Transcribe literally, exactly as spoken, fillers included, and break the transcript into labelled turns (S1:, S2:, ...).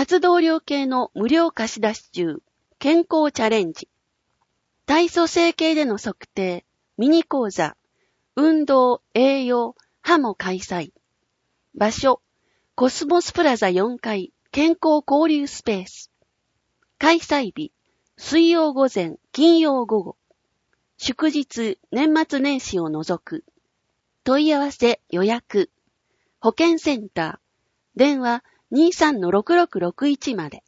S1: 活動量計の無料貸し出し中、健康チャレンジ。体組成計での測定、ミニ講座、運動、栄養、歯も開催。場所、コスモスプラザよんかい、健康交流スペース。開催日、水曜午前、金曜午後。祝日、年末年始を除く。問い合わせ、予約。保健センター。電話 にーさんのろくろくろくいち まで。